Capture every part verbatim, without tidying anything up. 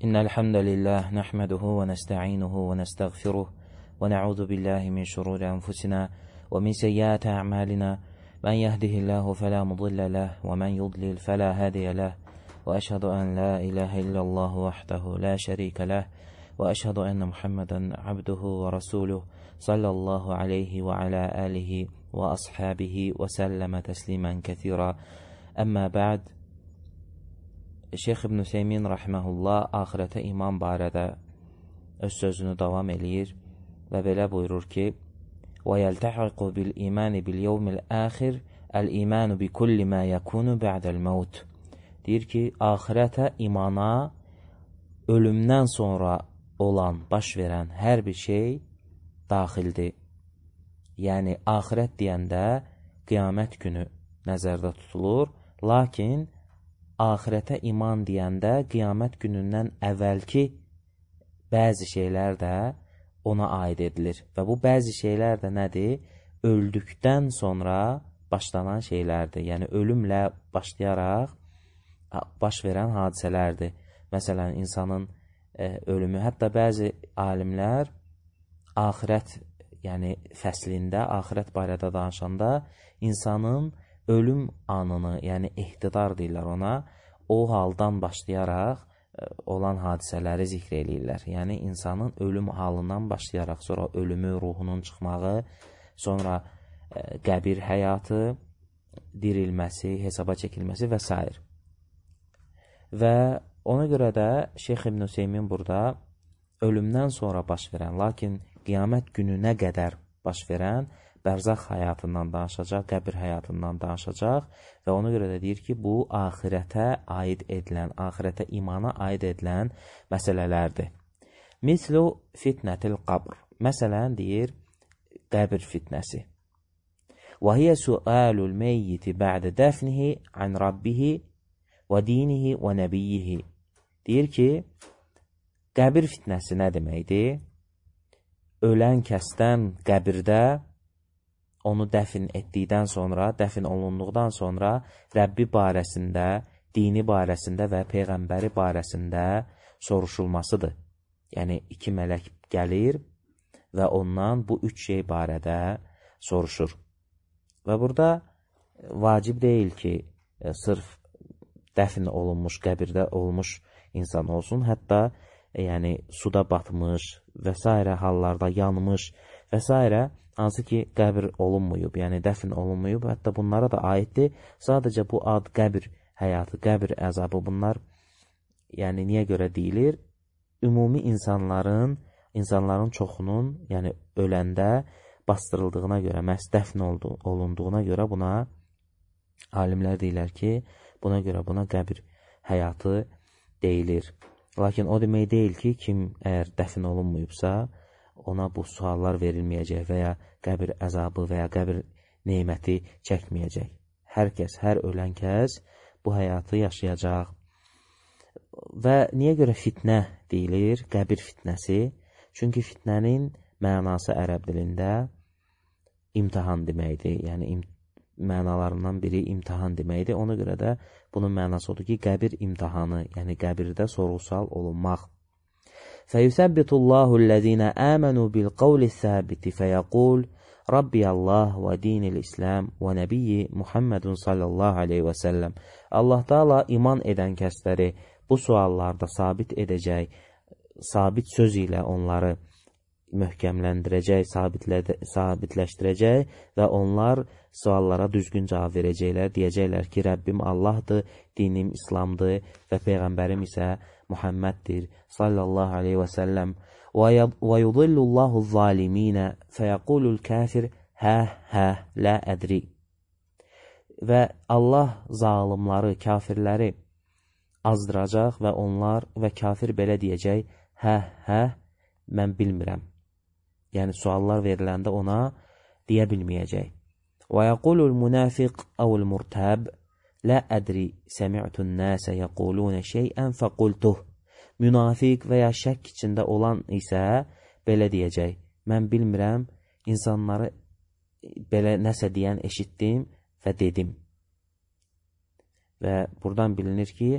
إن الحمد لله نحمده ونستعينه ونستغفره ونعوذ بالله من شرور أنفسنا ومن سيئات أعمالنا من يهده الله فلا مضل له ومن يضلل فلا هادي له وأشهد أن لا إله إلا الله وحده لا شريك له وأشهد أن محمدا عبده ورسوله صلى الله عليه وعلى آله وأصحابه وسلم تسليما كثيرا. أما بعد, Şeyx İbn Hüseymin rahimehullah axirətə iman barədə öz sözünü davam eləyir və belə buyurur ki: "Və yəltəhiqu bil imani bil yevmil axir el-imanu bi kulli ma yakunu ba'da'l-maut." Deyir ki, axirətə imana ölümdən sonra olan, baş verən hər bir şey daxildir. Yəni axirət deyəndə qiyamət günü nəzərdə tutulur, lakin axirətə iman deyəndə qiyamət günündən əvvəlki bəzi şeylər də ona aid edilir. Və bu bəzi şeylər də nədir? Öldükdən sonra başlanan şeylərdir. Yəni ölümlə başlayaraq baş verən hadisələrdir. Məsələn, insanın e, ölümü, hətta bəzi alimlər axirət, yəni fəslində, axirət barədə danışanda insanın ölüm anını, yəni ihtidar deyirlər ona, o haldan başlayaraq e, olan hadisələri zikr eləyirlər. Yəni insanın ölüm halından başlayaraq, sonra ölümü, ruhunun çıxmağı, sonra e, qəbir həyatı, dirilməsi, hesaba çəkilməsi və s. Və ona görə də Şeyx İbn Hüseymin burada ölümdən sonra baş verən, lakin qiyamət gününə qədər baş verən bərzəx həyatından danışacaq, qəbir həyatından danışacaq və ona görə də deyir ki, bu axirətə aid edilən, axirətə imana aid edilən məsələlərdir. Mislu fitnətil qabr. Məsələn, deyir, qəbir fitnəsi. Və hiyə sualul meyyiti bə'də dəfnihi an rabbihi və dinihi və nəbiyyihi. Deyir ki, qəbir fitnəsi nə deməkdir? Ölən kəsdən qəbirdə onu dəfn etdikdən sonra, dəfn olunduqdan sonra Rəbbi barəsində, dini barəsində və Peyğəmbəri barəsində soruşulmasıdır. Yəni, iki mələk gəlir və ondan bu üç şey barədə soruşur. Və burada vacib deyil ki, e, sırf dəfn olunmuş, qəbirdə olmuş insan olsun, hətta e, yəni, suda batmış və s. hallarda yanmış və s. hansı ki, qəbir olunmuyub, yəni dəfn olunmuyub, hətta bunlara da aiddir. Sadəcə bu ad qəbir həyatı, qəbir əzabı, bunlar yəni niyə görə deyilir? Ümumi insanların, insanların çoxunun, yəni öləndə bastırıldığına görə, məhz dəfn olunduğuna görə buna alimlər deyirlər ki, buna görə buna qəbir həyatı deyilir. Lakin o demək deyil ki, kim əgər dəfn olunmuyubsa, ona bu suallar verilməyəcək və ya qəbir əzabı və ya qəbir neyməti çəkməyəcək. Hər kəs, hər ölən kəs bu həyatı yaşayacaq. Və niyə görə fitnə deyilir? Qəbir fitnəsi. Çünki fitnənin mənası ərəb dilində imtihan deməkdir. Yəni, im mənalarından biri imtihan deməkdir. Ona görə də bunun mənası odur ki, qəbir imtihanı, yəni qəbirdə sorğu-sual olunmaq. فَيُثَبِّتُ اللّٰهُ الَّذ۪ينَ آمَنُوا بِالْقَوْلِ الثَّابِتِ فَيَقُولُ رَبِّيَ اللّٰهُ وَد۪ينِ الْإِسْلَامِ وَنَبِيِّ مُحَمَّدٌ sallallahu aleyhi və səlləm. Allah Teala iman edən kəsləri bu suallarda sabit edəcək, sabit söz ilə onları möhkəmləndirəcək, sabitləşdirəcək və onlar suallara düzgün cavab verəcəklər. Deyəcəklər ki, Rəbbim Allahdır, dinim İslamdır və Peyğəmbərim isə Muhammeddir sallallahu aleyhi və səlləm. Və yudillullahu zaliminə fəyəqulul kafir hə hə lə ədri. Və Allah zalimları, kafirləri azdıracaq və onlar və kafir belə deyəcək, hə hə mən bilmirəm. Yəni suallar veriləndə ona deyə bilməyəcək. Və yəqulul münafiq əvəl murtab lə ədri səmi'tun nəsə yəqulunə şeyən fəqultuh. Münafiq və ya şək içində olan isə belə deyəcək, mən bilmirəm, insanları belə nəsə deyən eşitdim və dedim. Və buradan bilinir ki,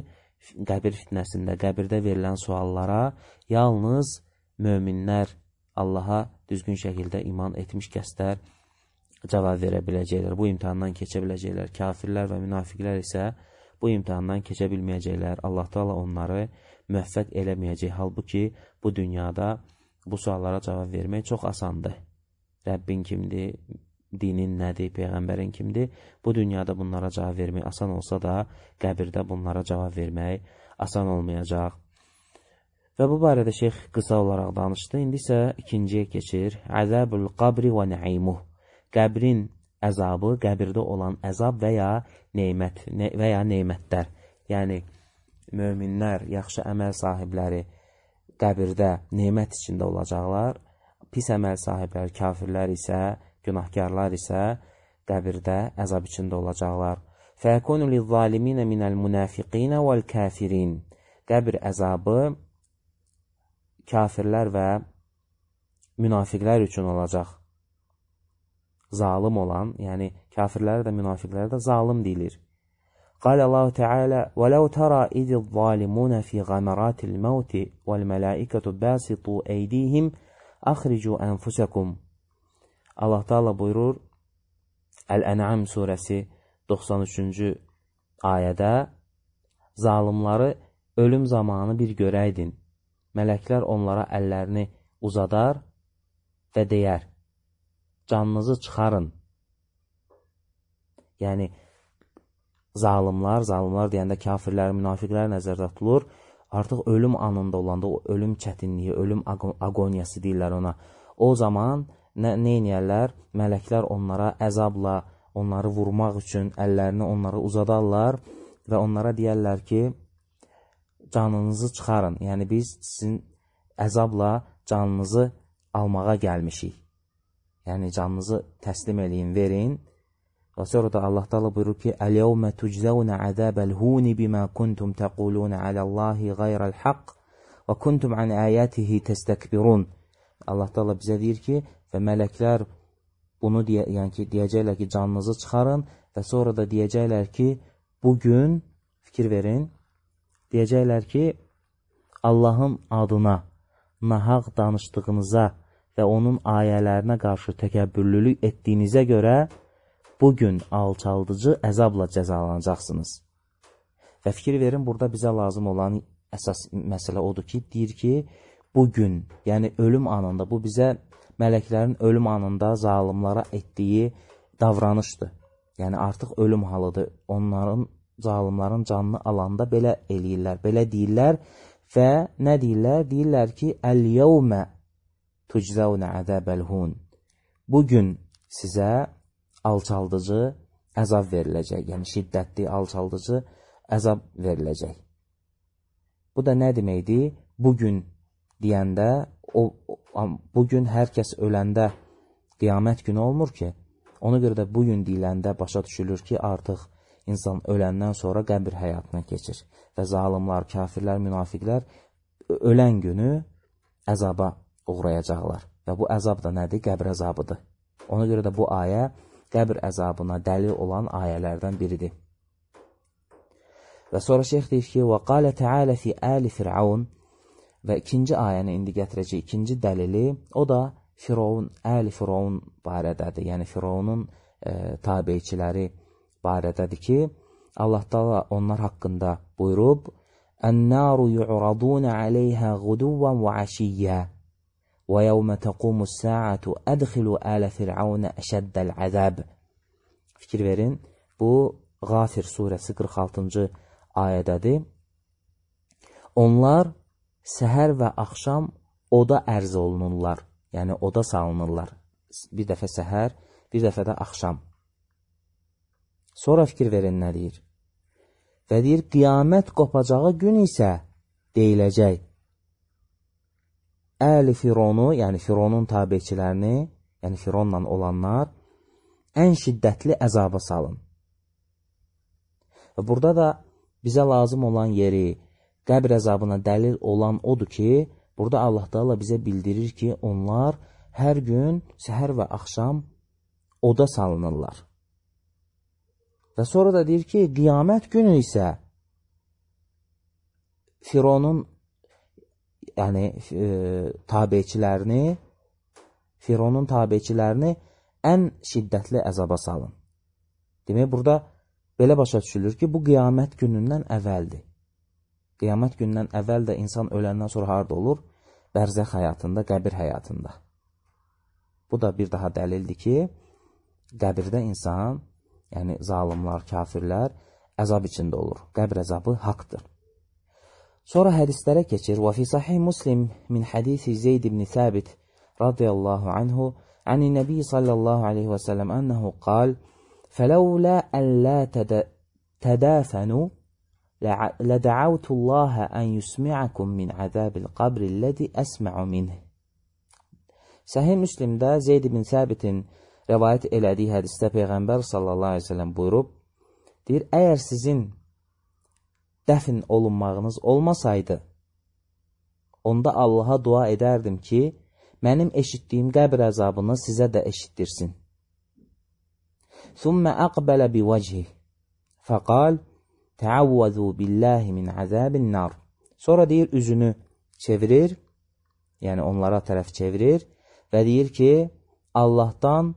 qəbir fitnəsində, qəbirdə verilən suallara yalnız möminlər, Allaha düzgün şəkildə iman etmiş kəslər cavab verə biləcəklər. Bu imtihandan keçə biləcəklər. Kafirlər və münafiqlər isə bu imtihandan keçə bilməyəcəklər. Allah Teala onları müvəffəq eləməyəcək. Halbuki bu dünyada bu suallara cavab vermək çox asandır. Rəbbin kimdir, dinin nədir, Peyğəmbərin kimdir? Bu dünyada bunlara cavab vermək asan olsa da, qəbirdə bunlara cavab vermək asan olmayacaq. Və bu barədə şeyx qısa olaraq danışdı. İndi isə ikinciyə keçir. Əzabul qabri və nəimuh. Qəbrin əzabı, qəbirdə olan əzab və ya neymət və ya neymətlər. Yəni, möminlər, yaxşı əməl sahibləri qəbirdə neymət içində olacaqlar. Pis əməl sahibləri, kafirlər isə, günahkarlar isə qəbirdə əzab içində olacaqlar. Fəkunu lizzaliminə minəl münafiqinə vəl kafirin. Qəbir əzabı kafirlər və münafiqlər üçün olacaq. Zalim olan, yəni kafirlər də münafiqlər də zalim deyilir. Qalə Allah-u Teala وَلَوْ تَرَى إِذِ الظَّالِمُونَ فِي غَمَرَاتِ الْمَوْتِ وَالْمَلَائِكَةُ بَاسِطُوا أَيْدِيهِمْ أَخْرِجُوا أَنْفُسَكُمْ. Allah Teala buyurur Əl-Ən'am surəsi doxsan üçüncü ayədə zalimları ölüm zamanı bir görəydin. Mələklər onlara əllərini uzadar və deyər, canınızı çıxarın. Yəni, zalimlar, zalimlar deyəndə kafirlər, münafiqlər nəzərdə tutulur. Artıq ölüm anında olanda, o ölüm çətinliyi, ölüm agoniyası deyirlər ona. O zaman nə, nə edirlər? Mələklər onlara əzabla, onları vurmaq üçün əllərini onlara uzadarlar və onlara deyərlər ki, canınızı çıxarın. Yəni, biz sizin əzabla canınızı almağa gəlmişik. Yəni, canınızı təslim eləyin, verin. Və sonra da Allah Teala buyurur ki, Əl-yəvmə tujzəvnə əzəbəl-huni bimə kuntum təqulunə aləllahi qayrəl-haqq və kuntum ən əyətihi təstəkbirun. Allah Teala bizə deyir ki, və mələklər bunu deyə, yəni ki, deyəcəklər ki, canınızı çıxarın və sonra da deyəcəklər ki, bugün, fikir verin, deyəcəklər ki, Allahın adına nahaq danışdığınıza və onun ayələrinə qarşı təkəbbürlülük etdiyinizə görə bugün alçaldıcı əzabla cəzalanacaqsınız. Və fikir verin, burada bizə lazım olan əsas məsələ odur ki, deyir ki, bugün, yəni ölüm anında, bu bizə mələklərin ölüm anında zalimlara etdiyi davranışdır. Yəni artıq ölüm halıdır. Onların, zalimların canını alanda belə eləyirlər, belə deyirlər və nə deyirlər? Deyirlər ki, Əl-yəvmə tujzəvnə əzəbəl-hun. Bugün sizə alçaldıcı əzab veriləcək. Yəni şiddətli, alçaldıcı əzab veriləcək. Bu da nə deməkdir? Bugün deyəndə, o, o, bugün hər kəs öləndə qiyamət günü olmur ki, ona görə də bugün deyiləndə başa düşülür ki, artıq insan öləndən sonra qəbir həyatına keçir. Və zalimlar, kafirlər, münafiqlər ölən günü əzaba uğrayacaqlar. Və bu əzab da nədir? Qəbir əzabıdır. Ona görə də bu ayə qəbir əzabına dəlil olan ayələrdən biridir. Və sonra şeyx deyir ki, وَقَالَ تَعَالَ فِي آلِ فِرْعَوْنَ. Və ikinci ayəni indi gətirəcək, ikinci dəlili, o da Firavun, Əli Firavun barədədir. Yəni Firavunun e, tabiçiləri barədədir ki, Allah da onlar haqqında buyurub, Ən-naru yu'raduna aleyhə guduvvan və əşiyyə və yevmə təqumu s-saatu ədxilu ələ fir'aunə əşəddəl əzəb. Fikir verin, bu Qafir surəsi qırx altıncı ayədədir. Onlar səhər və axşam oda ərz olunurlar. Yəni, oda salınırlar. Bir dəfə səhər, bir dəfə də axşam. Sonra fikir verin nə deyir? Və deyir, qiyamət qopacağı gün isə deyiləcək. Əli Fironu, yəni Fironun tabiçilərini, yəni Fironla olanlar, ən şiddətli əzaba salın. Və burada da bizə lazım olan yeri, qəbr əzabına dəlil olan odur ki, burada Allah Teala bizə bildirir ki, onlar hər gün səhər və axşam oda salınırlar. Və sonra da deyir ki, qiyamət günü isə Fironun yəni e, tabiçilərini Fironun tabiçilərini ən şiddətli əzaba salın. Demək, burada belə başa düşülür ki, bu qiyamət günündən əvvəldir. Qiyamət günündən əvvəl də insan öləndən sonra harada olur? Bərzəx həyatında, qəbir həyatında. Bu da bir daha dəlildir ki, qəbirdə insan, yəni zalimlar, kafirlər əzab içində olur. Qəbir əzabı haqdır. Sonra hədislərə keçir. Və fi sahih Muslim min hadisi Zeyd ibn Sabit radiyallahu anhu ani Nəbi sallallahu aleyhi və səlləm ənəhu qal فلولا أن لا تدافنوا لدعوت الله أن يسمعكم من عذاب القبر الذي أسمع منه. Sahih Müslimdə Zeyd ibn Sabitin rivayət elədiyi hədisdə Peyğəmbər sallallahu aleyhi ve sellem buyurub, deyir, əgər sizin dəfn olunmağınız olmasaydı, onda Allaha dua edərdim ki, mənim eşitdiyim qəbir əzabını sizə də eşitdirsin. ثم أقبل بوجهه فقال تعوذوا بالله من عذاب النار. Sonra deyir, üzünü çevirir, yəni onlara tərəf çevirir və deyir ki, Allahdan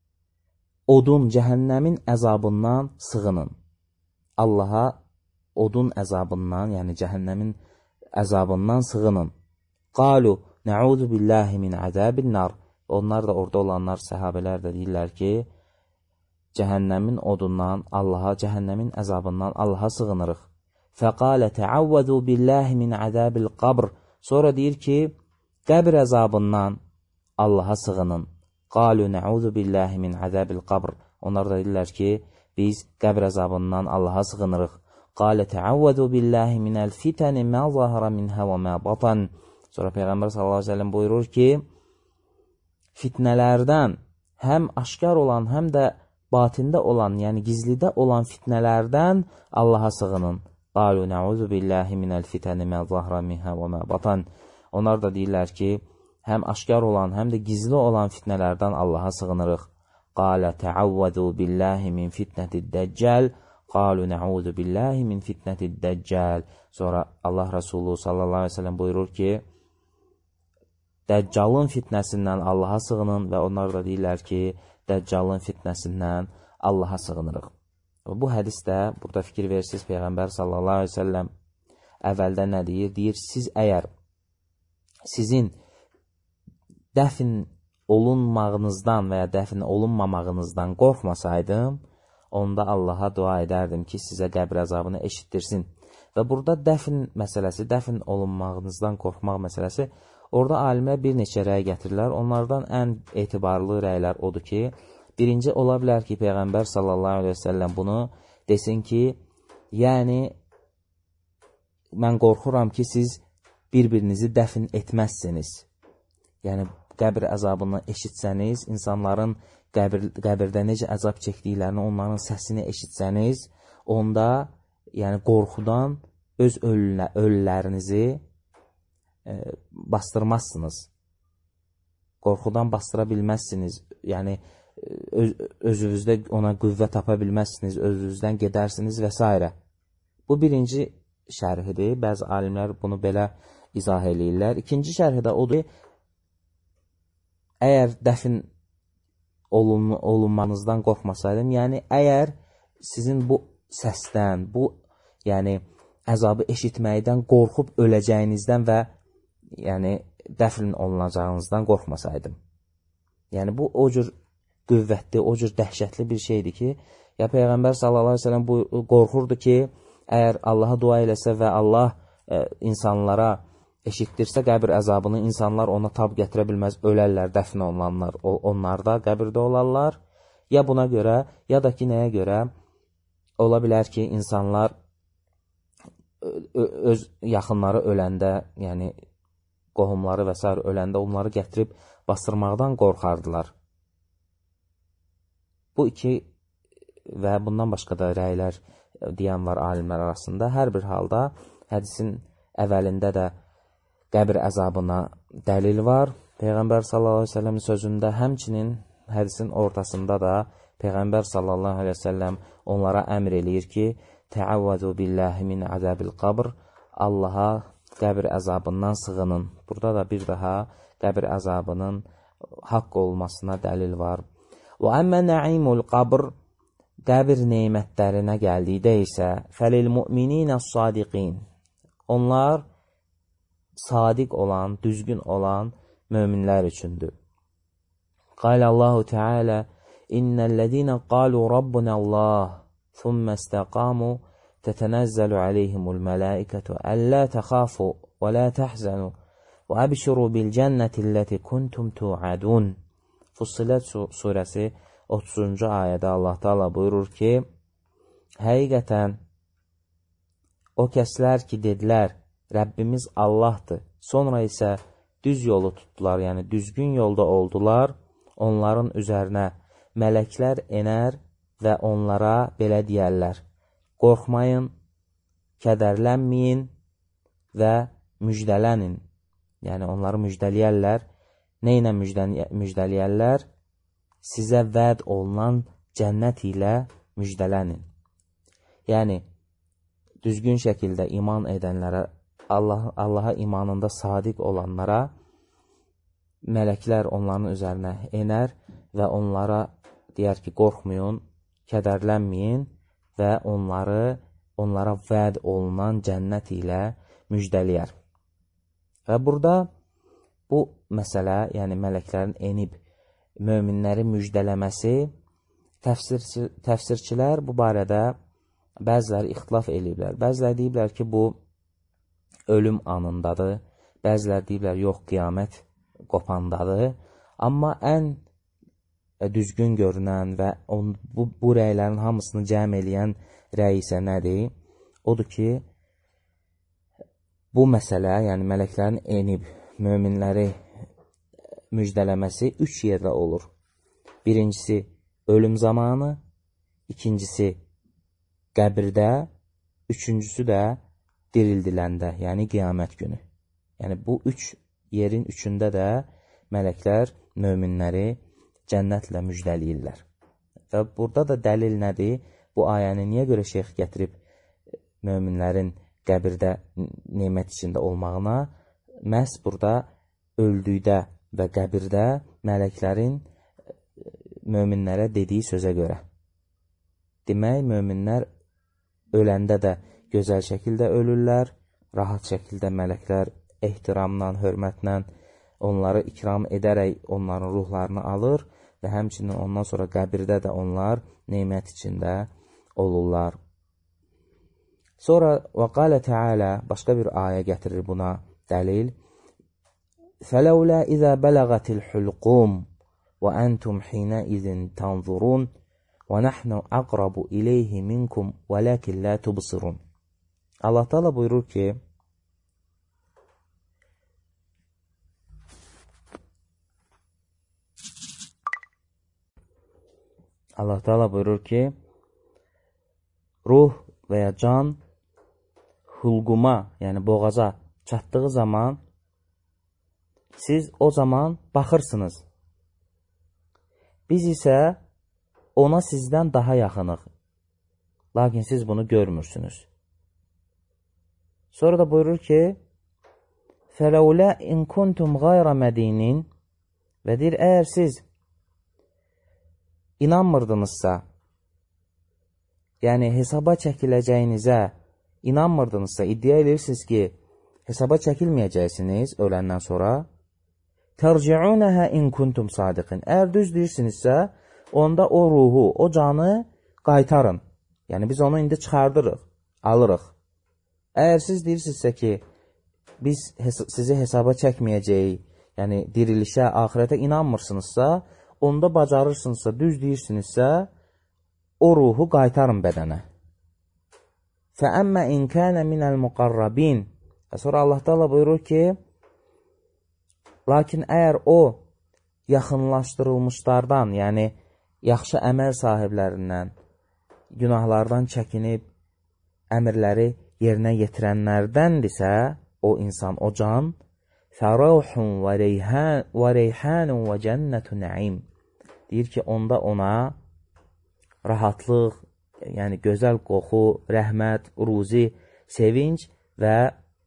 odun, cəhənnəmin əzabından sığının. Allaha odun əzabından, yəni cəhənnəmin əzabından sığının. Qalu na'udhu billahi min azabin nar. Onlar da orada olanlar, səhabələr də deyirlər ki, cəhənnəmin odundan, Allaha, cəhənnəmin əzabından Allaha sığınırıq. Fəqalə təavvəzu billahi min əzəbil qabr. Sonra deyir ki, qəbir əzabından Allaha sığının. Qalu nəuzu billahi min əzəbil qabr. Onlar da deyirlər ki, biz qəbir əzabından Allaha sığınırıq. Qalə təavvəzu billahi minəl fitəni mə zahara minhə və mə batan. Sonra Peyğəmbər sallallahu aleyhi ve sellem buyurur ki, fitnələrdən həm aşkar olan, həm də batində olan, yəni gizlidə olan fitnələrdən Allaha sığının. Qalu nəuzu billahi minəl fitəni mə zahara minhə və mə batan. Onlar da deyirlər ki, həm aşkar olan, həm də gizli olan fitnələrdən Allaha sığınırıq. Qalə təavvəzu billahi min fitnətid dəccal. Qalu nəuzu billahi min fitnətid dəccal. Sonra Allah Resulü sallallahu aleyhi ve sellem buyurur ki, Dəccalın fitnəsindən Allaha sığının və onlar da deyirlər ki, Dəccalın fitnəsindən Allaha sığınırıq. Bu hədisdə, burada fikir versiniz, Peyğəmbər sallallahu aleyhi ve sellem əvvəldə nə deyir? Deyir, siz əgər sizin dəfn olunmağınızdan və ya dəfn olunmamağınızdan qorxmasaydım, onda Allaha dua edərdim ki, sizə qəbir əzabını eşitdirsin. Və burada dəfn məsələsi, dəfn olunmağınızdan qorxmaq məsələsi, orada alimlər bir neçə rəy gətirirlər. Onlardan ən etibarlı rəylər odur ki, birinci ola bilər ki, Peyğəmbər sallallahu aleyhi ve sellem bunu desin ki, yəni, mən qorxuram ki, siz bir-birinizi dəfn etməzsiniz. Yəni, qəbir əzabını eşitsəniz, insanların qəbir, qəbirdə necə əzab çəkdiklərini, onların səsini eşitsəniz, onda yəni qorxudan öz ölülə, ölülərinizi e, bastırmazsınız. Qorxudan bastıra bilməzsiniz. Yəni, öz, özünüzdə ona qüvvə tapa bilməzsiniz, özünüzdən gedərsiniz və s. Bu birinci şərhidir. Bəzi alimlər bunu belə izah eləyirlər. İkinci şərhi də odur ki, əgər dəfn olun, olunmanızdan qorxmasaydım, yəni əgər sizin bu səsdən, bu yəni əzabı eşitməkdən qorxub öləcəyinizdən və yəni dəfn olunacağınızdan qorxmasaydım. Yəni bu o cür qüvvətli, o cür dəhşətli bir şeydir ki, ya Peyğəmbər sallallahu aleyhi ve sellem bu qorxurdu ki, əgər Allaha dua eləsə və Allah e, insanlara eşitdirsə qəbir əzabını, insanlar ona tab gətirə bilməz, ölərlər, dəfn olunanlar, onlar da qəbirdə olarlar. Ya buna görə, ya da ki nəyə görə ola bilər ki, insanlar öz yaxınları öləndə, yəni qohumları və s. öləndə onları gətirib bastırmaqdan qorxardılar. Bu iki və bundan başqa da rəylər deyən var alimlər arasında. Hər bir halda hədisin əvvəlində də qəbir əzabına dəlil var. Peyğəmbər sallallahu aleyhi ve sellemin sözündə, həmçinin hədisin ortasında da Peyğəmbər sallallahu aleyhi ve sellem onlara əmr eləyir ki, təavvəzu billahi min əzəbil qabr. Allaha qəbir əzabından sığının. Burada da bir daha qəbir əzabının haqq olmasına dəlil var. Və əmmə nəimul qabr, qəbir neymətlərinə gəldikdə isə fəlil müminинə sadiqin, onlar sadiq olan, düzgün olan möminlər üçündür. Qalə Allahu Teala İnnəl-ləzīnə qalu Rabbunəllah thumma istaqamu تتنزل عليهم الملائكة ألا تخافوا ولا تحزنوا وأبشروا بالجنة التي كنتم توعدون. Fussilet surəsi otuzuncu ayədə Allah Taala buyurur ki, həqiqətən o kəslər ki dedilər, Rəbbimiz Allahdır, sonra isə düz yolu tutdular, yəni düzgün yolda oldular, onların üzərinə mələklər enər və onlara belə deyərlər, qorxmayın, kədərlənməyin və müjdələnin. Yəni, onları müjdələyərlər. Nə ilə müjdələyərlər? Sizə vəd olunan cənnət ilə müjdələnin. Yəni, düzgün şəkildə iman edənlərə, Allah, Allaha imanında sadiq olanlara mələklər onların üzərinə enər və onlara deyər ki, qorxmayın, kədərlənməyin və onları, onlara vəd olunan cənnət ilə müjdələyər. Və burada bu məsələ, yəni mələklərin enib möminləri müjdələməsi, təfsirçi, təfsirçilər bu barədə bəziləri ixtilaf eləyiblər. Bəziləri deyiblər ki, bu ölüm anındadır, bəziləri deyiblər yox, qiyamət qopandadır. Amma ən düzgün görünən və on, bu, bu rəylərin hamısını cəm eləyən rəy isə nədir? Odur ki, bu məsələ, yəni mələklərin enib möminləri müjdələməsi üç yerdə olur. Birincisi ölüm zamanı, ikincisi qəbirdə, üçüncüsü də dirildiləndə, yəni qiyamət günü. Yəni bu üç yerin üçündə də mələklər möminləri cənnətlə müjdəliyirlər. Və burada da dəlil nədir? Bu ayəni niyə görə şeyx gətirib möminlərin qəbirdə nemət içində olmağına? Məhz burada öldükdə və qəbirdə mələklərin möminlərə dediyi sözə görə. Demək, möminlər öləndə də gözəl şəkildə ölürlər, rahat şəkildə mələklər ehtiramla, hörmətlə onları ikram edərək onların ruhlarını alır və həmçinin ondan sonra qəbirdə də onlar nemət içində olurlar. Sonra və qalə Teala başqa bir ayə gətirir buna dəlil. فَلَوْلَا إِذَا بَلَغَتِ الْحُلْقُومِ وَأَنْتُمْ حِينَئِذٍ تَنْظُرُونَ وَنَحْنُ أَقْرَبُ إِلَيْهِ مِنْكُمْ وَلَكِنْ لَا تُبْصِرُونَ. Allah Teala buyurur ki, Allah Teala buyurur ki, ruh və ya can hulquma, yəni boğaza çatdığı zaman siz o zaman baxırsınız. Biz isə ona sizdən daha yaxınıq. Lakin siz bunu görmürsünüz. Sonra da buyurur ki, فَلَوْلَا اِنْ كُنْتُمْ غَيْرَ مَد۪ينٍ və deyir, əgər siz inanmırdınızsa, yəni hesaba çəkiləcəyinizə inanmırdınızsa, iddia edirsiniz ki, hesaba çəkilməyəcəksiniz öləndən sonra, تَرْجِعُونَهَا اِنْ كُنْتُمْ صَادِقِينَ. Əgər düz deyirsinizsə, onda o ruhu, o canı qaytarın. Yəni biz onu indi çıxardırıq, alırıq. Əgər siz deyirsinizsə ki, biz hes sizi hesaba çəkməyəcəyik, yəni dirilişə, ahirətə inanmırsınızsa, onda bacarırsınızsa, düz deyirsinizsə, o ruhu qaytarın bədənə. فَأَمَّا اِنْ كَانَ مِنَ الْمُقَرَّبِينَ. Və sonra Allah Teala buyurur ki, lakin əgər o yaxınlaşdırılmışlardan, yəni yaxşı əməl sahiblərindən, günahlardan çəkinib, əmirləri yerinə yetirənlərdəndirsə, o insan, o can, فَرَوْحٌ وَرَيْحَانٌ وَجَنَّةُ نَعِيمٌ. Deyir ki, onda ona rahatlıq, yəni gözəl qoxu, rəhmət, ruzi, sevinç və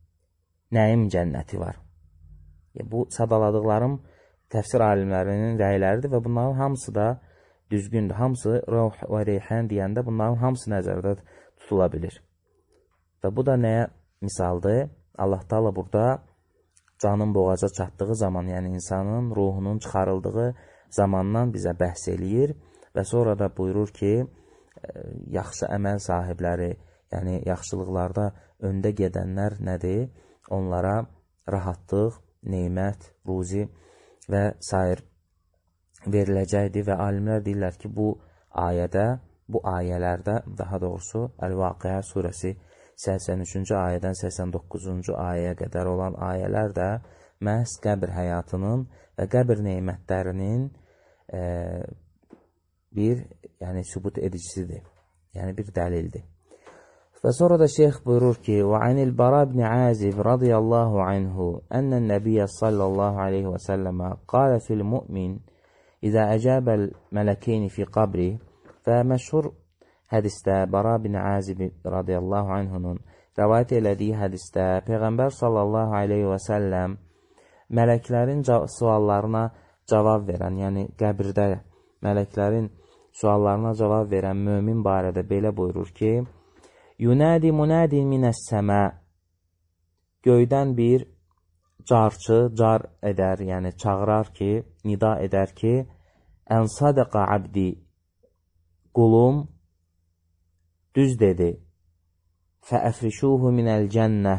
Nəyim cənnəti var. Bu sadaladıqlarım təfsir alimlərinin rəyləridir və bunların hamısı da düzgündür. Hamısı rəvh və reyhan deyəndə bunların hamısı nəzərdə tutula bilir. Və bu da nəyə misaldır? Allah Taala burada canın boğaza çatdığı zaman, yəni insanın ruhunun çıxarıldığı zamandan bizə bəhs eləyir və sonra da buyurur ki, yaxşı əməl sahibləri, yəni yaxşılıqlarda öndə gedənlər nədir? Onlara rahatlıq, neymət, ruzi və sair veriləcəkdir və alimlər deyirlər ki, bu ayədə, bu ayələrdə, daha doğrusu Əl-Vaqiə surəsi səksən üçüncü ayədən səksən doqquzuncu ayəyə qədər olan ayələr də məhz qəbr həyatının və qəbr neymətlərinin e, bir, yəni sübut edicisidir, yəni bir dəlildir. Və sonra da şeyx buyurur ki, وعن البراء بن عازب رضي الله عنه أن النبي صلى الله عليه وسلم قال في المؤمن إذا أجاب الملكين في قبره. Və məşhur hədisdə Bara bin Azib radiyallahu anhunun rəvayət elədiyi hədisdə Peyğəmbər sallallahu aleyhi və səlləm mələklərin suallarına cavab verən, yəni qəbirdə mələklərin suallarına cavab verən mömin barədə belə buyurur ki, Yunadi munadin minəs-səmə, göydən bir carçı car edər, yəni çağırar ki, nida edər ki, ən sadaqa abdi, qulum düz dedi, fəəfrişuhu minəl cənnə,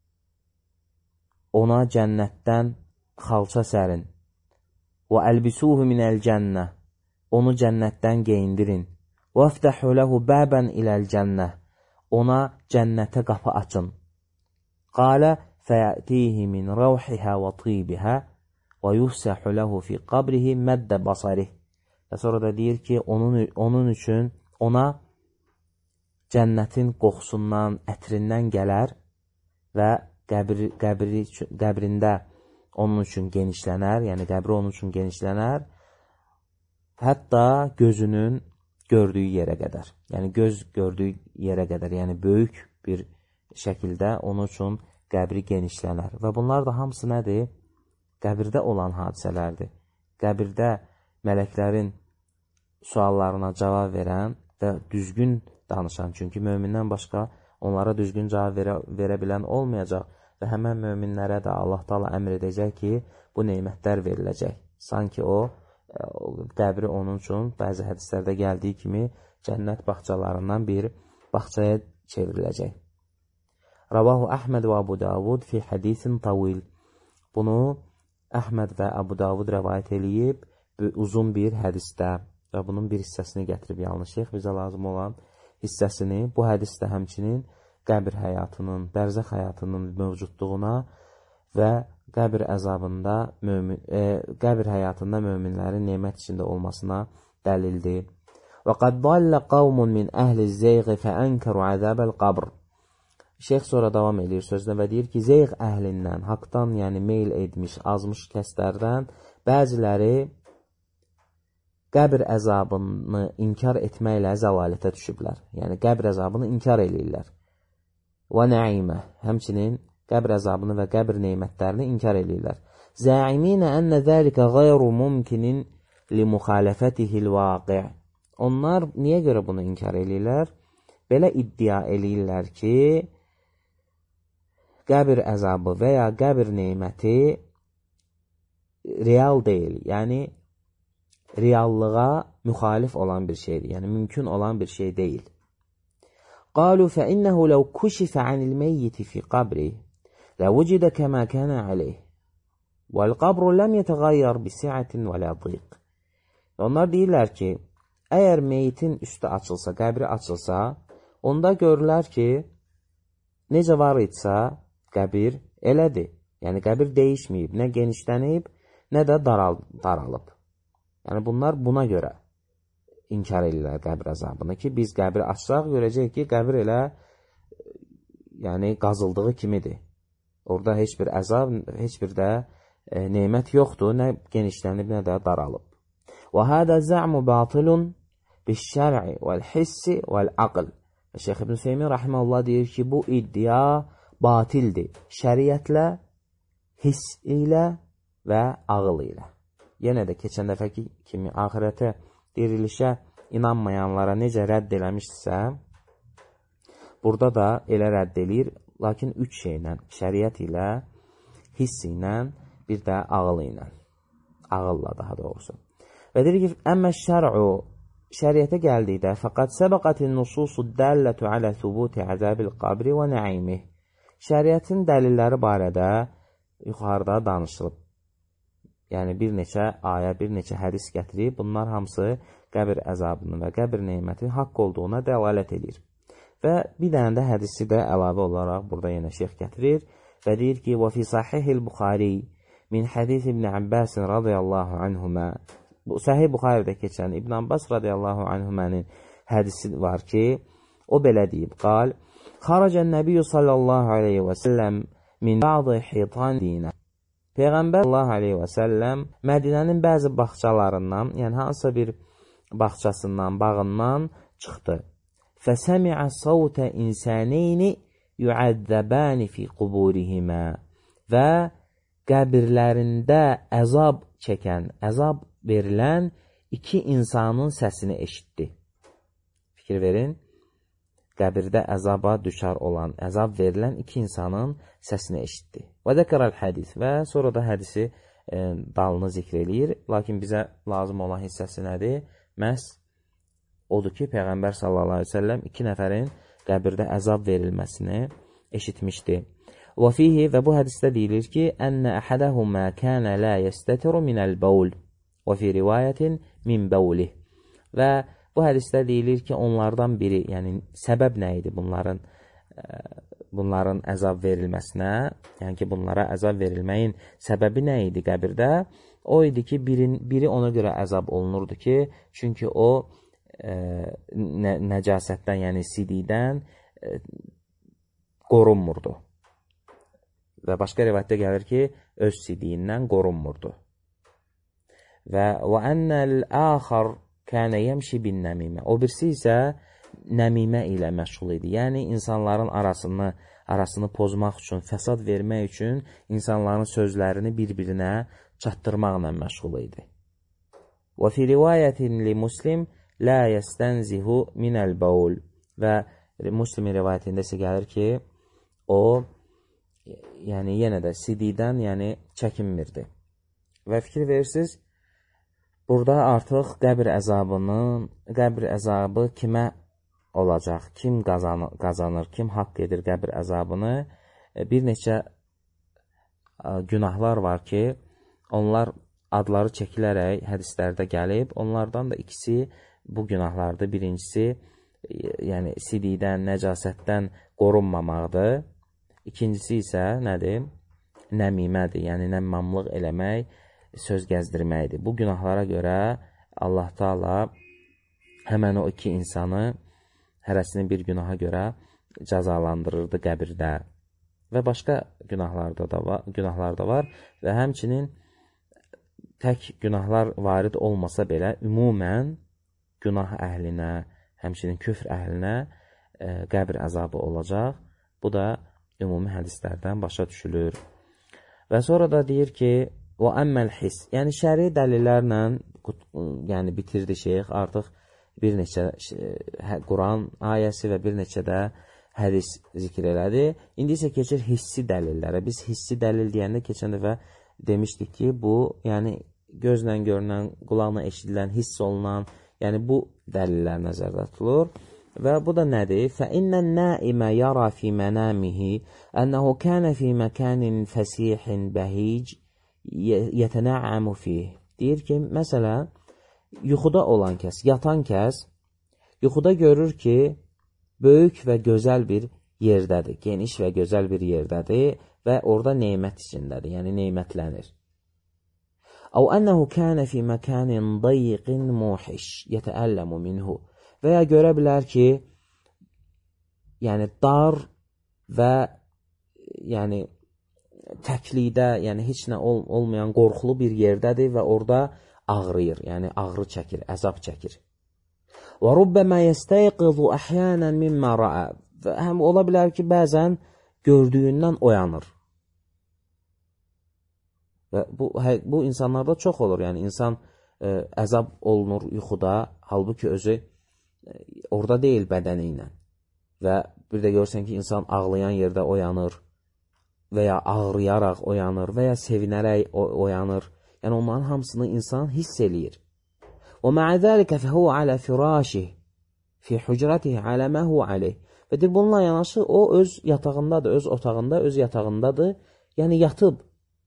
ona cənnətdən xalça sərin, və əlbisuhu minəl cənnə, onu cənnətdən geyindirin, və əftəhu ləhu bəbən iləl cənnə, ona cənnətə qapı açın. Qalə fəyətihi min rəvhihə və tibihə və yuhsəhu ləhu fi qabrihi məddə basarih. Və sonra da deyir ki, onun, onun üçün ona cənnətin qoxusundan, ətrindən gələr və qəbri, qəbri, qəbrində onun üçün genişlənər, yəni qəbri onun üçün genişlənər, hətta gözünün gördüyü yerə qədər, yəni göz gördüyü yerə qədər, yəni böyük bir şəkildə onun üçün qəbri genişlənər. Və bunlar da hamısı nədir? Qəbirdə olan hadisələrdir. Qəbirdə mələklərin suallarına cavab verən və düzgün danışan, çünki mömindən başqa onlara düzgün cavab verə, verə bilən olmayacaq və həmən möminlərə də Allah Taala əmr edəcək ki, bu neymətlər veriləcək. Sanki o, qəbri onun üçün bəzi hədislərdə gəldiyi kimi cənnət bağçalarından bir bağçaya çevriləcək. Ravahu Əhməd və Abu Davud fi hadisin tavil. Bunu Əhməd və Abu Davud rəvayət eləyib uzun bir hədisdə və bunun bir hissəsini gətirib yalnız şeyx bizə lazım olan hissəsini, bu hədisdə həmçinin qəbir həyatının, bərzəx həyatının mövcudluğuna və qəbir əzabında, mömin, e, qəbir həyatında möminlərin nemət içində olmasına dəlildir. Və qad dallə qavmun min əhli zeyği fəənkəru əzəbəl qabr. Şeyx sonra davam edir sözünə və deyir ki, zeyğ əhlindən, haqdan, yəni meyl etmiş, azmış kəslərdən bəziləri qəbir əzabını inkar etməklə zəlalətə düşüblər. Yəni qəbir əzabını inkar eləyirlər. Və nəimə, həmçinin qəbr əzabını və qəbr neymətlərini inkar edirlər. Zəiminə ənə zəlikə qeyru mümkinin li müxalifətihil vaqi'. Onlar niyə görə bunu inkar edirlər? Belə iddia edirlər ki, qəbr əzabı və ya qəbr neyməti real deyil, yəni reallığa müxalif olan bir şeydir, yəni mümkün olan bir şey deyil. Qalu fəinnəhu ləv kuşifə anil meyyiti fi qabri لَوُجِدَ كَمَا كَانَ عَلَيْهِ وَالْقَبْرُ لَمْ يَتَغَيَّرْ بِسِعَةٍ وَلَا ضِيقٍ. Onlar deyirlər ki, əgər meyitin üstü açılsa, qəbri açılsa, onda görürlər ki, necə var idisə, qəbir elədir. Yəni, qəbir dəyişməyib, nə genişlənib, nə də daral, daralıb. Yəni, bunlar buna görə inkar edirlər qəbir əzabını ki, biz qəbri açsaq, görəcək ki, qəbir elə yəni, qazıldığı kimidir. Orada heç bir əzab, heç bir də e, neymət yoxdur, nə genişlənib, nə də daralıb. Və hədə zə'mu batilun bis-şər'i vəl-hissi vəl-aql. Şeyx İbn Hüseymin rahimehullah deyir ki, bu iddia batildir. Şəriətlə, hiss ilə və ağıl ilə. Yenə də keçən dəfəki kimi axirətə, dirilişə inanmayanlara necə rədd eləmişsə, burada da elə rədd edir, lakin üç şeylə, şəriət ilə, hiss ilə, bir də ağıl ilə. Ağılla daha doğrusu. Və deyir ki, əmmə şər'u, şəriətə gəldikdə, fəqət səbəqətin nususu dəllətu alə thubuti əzəbil qabri və nəimih. Şəriətin dəlilləri barədə yuxarıda danışılıb. Yəni, bir neçə ayə, bir neçə hədis gətirib, bunlar hamısı qəbir əzabının və qəbir neymətin haqq olduğuna dəlalət edir. Və bir dənə də hədisi də əlavə olaraq burada yenə şeyx gətirir və deyir ki, وَفِي صَحِحِ الْبُخَارِي min hədis İbn Abbas radiyallahu anhuma. Bu Sahih Buxaridə keçən İbn Abbas radiyallahu anhumanın hədisi var ki, o belə deyib, qal, xaracən nəbiyyü sallallahu aleyhi və səlləm min ba'dı hitan dinə. Peyğəmbər sallallahu aleyhi və səlləm Mədinənin bəzi bağçalarından, yəni hansısa bir bağçasından, bağından çıxdı. Fəsəmi'ə savtə insəneyni yuəzzəbəni fi quburihimə və qəbirlərində əzab çəkən, əzab verilən iki insanın səsini eşitdi. Fikir verin, qəbirdə əzaba düşar olan, əzab verilən iki insanın səsini eşitdi. Və dəkərəl hədis və sonra da hədisi e, dalını zikr eləyir. Lakin bizə lazım olan hissəsi nədir? Məhz odur ki, Peyğəmbər sallallahu aleyhi ve səlləm iki nəfərin qəbirdə əzab verilməsini eşitmişdi. Və fihi və bu hədisdə deyilir ki, ənnə əhədəhumə kənə lə yəstətiru minəl bəul və fi rivayətin min bəulih. Və bu hədisdə deyilir ki, onlardan biri, yəni səbəb nə idi bunların, bunların əzab verilməsinə, yəni ki, bunlara əzab verilməyin səbəbi nə idi qəbirdə? O idi ki, birin, biri ona görə əzab olunurdu ki, çünki o e, nə, nəcasətdən, yəni sididən e, qorunmurdu. Və başqa rivayətdə gəlir ki, öz sidiyindən qorunmurdu. Və və ənəl-əxar kənə yəmşi bin nəmimə. O birisi isə nəmimə ilə məşğul idi. Yəni, insanların arasını, arasını pozmaq üçün, fəsad vermək üçün insanların sözlərini bir-birinə çatdırmaqla məşğul idi. Və fi rivayətin li muslim lə yəstənzihu minəl bəul. Və Müslimin rivayətində isə gəlir ki, o yəni yenə də sididən, yəni çəkinmirdi. Və fikir verirsiniz, burada artıq qəbir əzabının, qəbir əzabı kimə olacaq, kim qazanır, qazanır, kim haqq edir qəbir əzabını? Bir neçə günahlar var ki, onlar adları çəkilərək hədislərdə gəlib, onlardan da ikisi bu günahlardır. Birincisi, yəni sididən, nəcasətdən qorunmamaqdır. İkincisi isə nədir? Nəmimədir, yəni nəmmamlıq eləmək, söz gəzdirməkdir. Bu günahlara görə Allah Taala həmən o iki insanı hərəsini bir günaha görə cəzalandırırdı qəbirdə. Və başqa günahlarda da var, günahlar da var və həmçinin tək günahlar varid olmasa belə ümumən günah əhlinə, həmçinin küfr əhlinə e, qəbir əzabı olacaq. Bu da ümumi hədislərdən başa düşülür. Və sonra da deyir ki, və əmməl hiss, yəni şəri dəlillərlə yəni bitirdi şeyx, artıq bir neçə Quran ayəsi və bir neçə də hədis zikr elədi. İndi isə keçir hissi dəlillərə. Biz hissi dəlil deyəndə keçən dəfə demişdik ki, bu yəni gözlə görünən, qulaqla eşidilən, hiss olunan, yəni bu dəlillər nəzərdə tutulur. Və bu da nədir? فَإِنَّ النَّائِمَ يَرَى فِي مَنَامِهِ أَنَّهُ كَانَ فِي مَكَانٍ فَسِيحٍ بَهِيجٍ يَتَنَعَّمُ فِيهِ. Deyir ki, məsələn, yuxuda olan kəs, yatan kəs, yuxuda görür ki, böyük və gözəl bir yerdədir, geniş və gözəl bir yerdədir və orada neymət içindədir, yəni neymətlənir. أَوْ أَنَّهُ كَانَ فِي مَكَانٍ ضَيِّقٍ مُوحِشٍ يَتَأَلَّمُ مِنْهُ. Və ya görə bilər ki, yəni dar və yəni təklikdə, yəni heç nə ol olmayan qorxulu bir yerdədir və orada ağrıyır, yəni ağrı çəkir, əzab çəkir. Və rubbama yastayqizu ahyanan mimma ra'a. Həm ola bilər ki, bəzən gördüyündən oyanır. Və bu, bu insanlarda çox olur. Yəni, insan ə, əzab olunur yuxuda, halbuki özü ə, orada deyil bədəni ilə. Və bir də görürsən ki, insan ağlayan yerdə oyanır və ya ağrıyaraq oyanır və ya sevinərək oyanır. Yəni, onların hamısını insan hiss eləyir. وَمَعَ ذَلِكَ فَهُوَ عَلَى فِرَاشِهِ فِي حُجْرَتِهِ عَلَى مَا هُوَ عَلَيْهِ Və deyir, bununla yanaşı o öz yatağındadır, öz otağında, öz yatağındadır. Yəni, yatıb.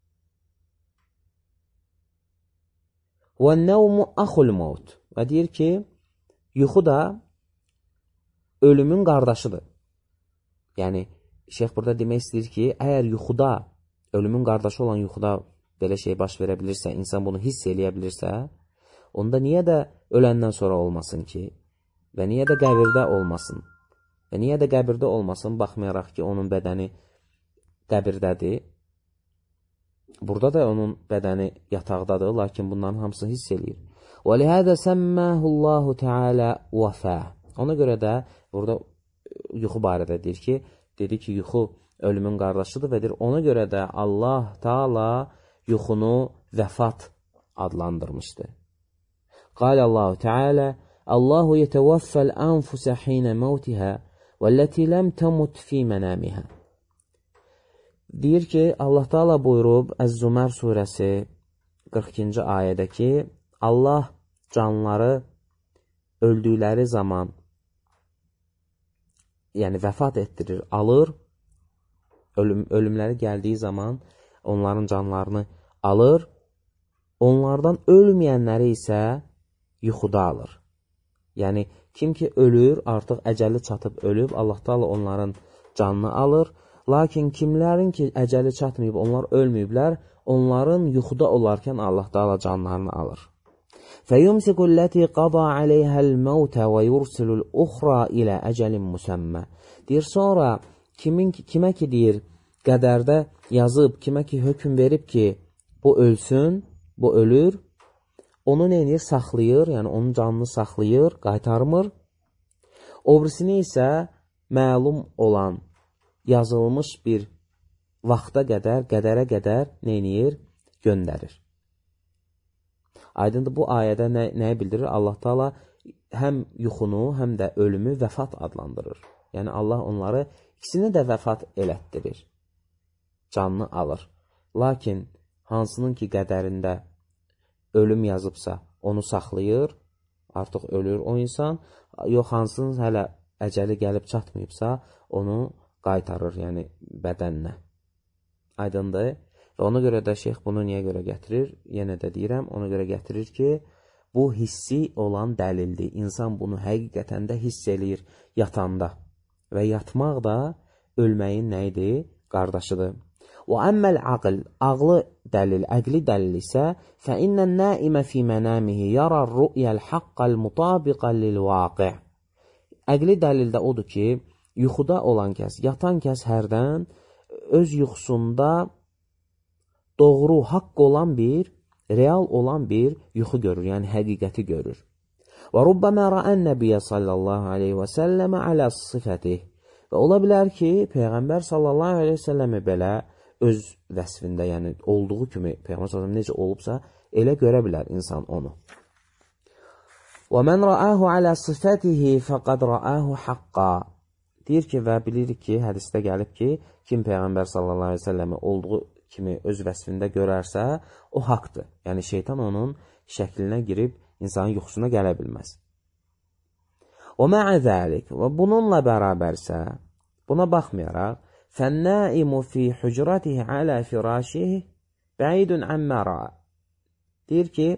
وَالنَّوْمُ أَخُ الْمَوْتِ Və deyir ki, yuxu da ölümün qardaşıdır. Yəni, şeyx burada demək istəyir ki, əgər yuxuda, ölümün qardaşı olan yuxuda belə şey baş verə bilirsə, insan bunu hiss eləyə bilirsə, onda niyə də öləndən sonra olmasın ki? Və niyə də qəbirdə olmasın? Və niyə də qəbirdə olmasın, baxmayaraq ki, onun bədəni qəbirdədir. Burada da onun bədəni yataqdadır, lakin bunların hamısını hiss eləyir. وَلِهَذَا سَمَّهُ اللّٰهُ تَعَالَى وَفَى Ona görə də burada yuxu barədə deyir ki, dedi ki, yuxu ölümün qardaşıdır və deyir, ona görə də Allah Taala yuxunu vəfat adlandırmışdı. قال الله تعالى الله يتوفى الأنفس حين موتها والتي لم تمت في منامها Deyir ki, Allah Taala buyurub Əz-Zümər surəsi qırx ikinci ayədə ki, Allah canları öldükləri zaman, yəni vəfat etdirir, alır, ölüm, ölümləri gəldiyi zaman onların canlarını alır, onlardan ölməyənləri isə yuxuda alır. Yəni, kim ki ölür, artıq əcəli çatıb ölüb, Allah Taala onların canını alır. Lakin kimlərin ki əcəli çatmayıb, onlar ölməyiblər, onların yuxuda olarkən Allah Taala canlarını alır. فَيُمْسِكُ الَّتِي قَضَى عَلَيْهَا الْمَوْتَ وَيُرْسِلُ الْأُخْرَى إِلَى أَجَلٍ مُسَمَّى Deyir, sonra kimin, kimə ki deyir, qədərdə yazıb, kimə ki hökm verib ki, bu ölsün, bu ölür, onu neyinir? Saxlayır, yəni onun canını saxlayır, qaytarmır. Obrisini isə məlum olan, yazılmış bir vaxta qədər, qədərə qədər neyinir? Göndərir. Aydındır, bu ayədə nə, nəyə bildirir? Allah Taala həm yuxunu, həm də ölümü vəfat adlandırır. Yəni, Allah onları ikisini də vəfat elətdirir. Canını alır. Lakin, hansının ki qədərində ölüm yazıbsa, onu saxlayır, artıq ölür o insan, yox, hansının hələ əcəli gəlib çatmayıbsa, onu qaytarır, yəni bədəninə. Aydındır. Və ona görə də şeyx bunu niyə görə gətirir? Yenə də deyirəm, ona görə gətirir ki, bu hissi olan dəlildir. İnsan bunu həqiqətən də hiss eləyir yatanda. Və yatmaq da ölməyin nə idi? Qardaşıdır. وَأَمَّا الْعَقْلِ Ağlı dəlil, əqli dəlil isə فَإِنَّ النَّائِمَ فِي مَنَامِهِ يَرَى الرُّؤْيَ الْحَقَّ الْمُطَابِقَ لِلْوَاقِعِ Əqli dəlildə odur ki, yuxuda olan kəs, yatan kəs hərdən öz yuxusunda doğru, haqq olan bir, real olan bir yuxu görür, yəni həqiqəti görür. وَرُبَّمَا رَأَى النَّبِيَّ صَلَّى اللّٰهُ عَلَيْهِ وَسَلَّمَ عَلَى صِفَتِهِ Və ola bilər ki, Peyğəmbər sallallahu aleyhi ve selləmi belə öz vəsfində, yəni olduğu kimi Peyğəmbər sallallahu necə olubsa, elə görə bilər insan onu. وَمَنْ رَآهُ عَلَى صِفَتِهِ فَقَدْ رَآهُ حَقًّا Deyir ki, və bilirik ki, hədisdə gəlib ki, kim Peyğəmbər sallallahu aleyhi ve selləmi olduğu kimi öz vəsfində görərsə, o haqdır. Yəni, şeytan onun şəklinə girib insanın yuxusuna gələ bilməz. وَمَعَ ذَلِكَ Və bununla bərabərsə, buna baxmayaraq, فَالنَّائِمُ فِي حُجْرَتِهِ عَلَى فِرَاشِهِ بَعِيدٌ عَمَّا رَأَى Deyir ki,